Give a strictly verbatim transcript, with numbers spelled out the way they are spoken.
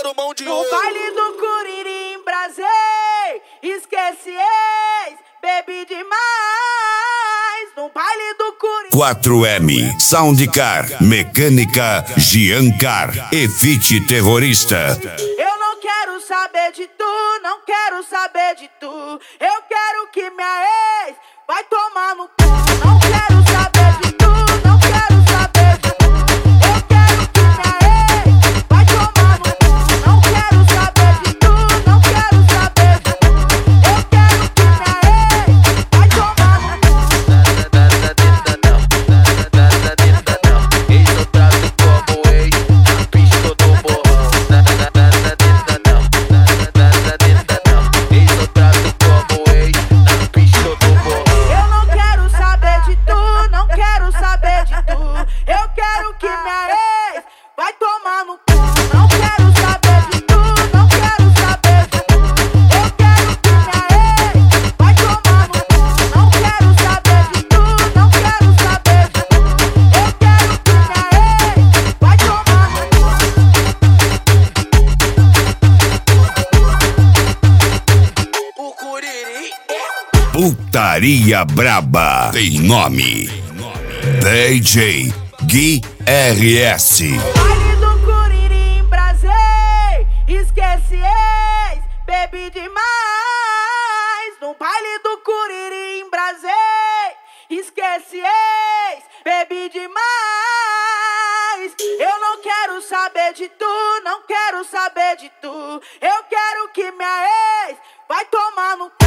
metendo mão de No ouro. baile do Curirim, brasei, esqueci ex, bebi demais. No baile do Curirim. quatro M, Soundcar, Mecânica, Giancar e Fit Terrorista. Eu não quero saber de tu, não quero saber de tu. Eu quero que minha ex vai tomar no cu. Não quero saber de tu, não quero saber de tu. Eu quero que minha ex vai tomar no cu. Não quero saber de tu, não quero saber de tu. Eu quero que minha ex vai tomar no cu. Ex eu trato como ex, na pista do morrão. Ex eu trato como ex, na pista do morrão. Eu não quero saber de tu, não quero saber de tu. Eu quero que minha ex vai tomar no cu. Não quero saber de tu, não quero saber de tu. Eu quero que minha ex vai tomar no cu. Não quero saber de tu, não quero saber de tu. Eu quero que minha ex vai tomar no cu. O Curirim Putaria Braba tem nome. D J Gui R S. Baile do Curirim, brasei, esqueci ex, bebi demais. No baile do Curirim, brasei, esqueci ex, bebi demais. Eu não quero saber de tu, não quero saber de tu. Eu quero que minha ex vai tomar no cu.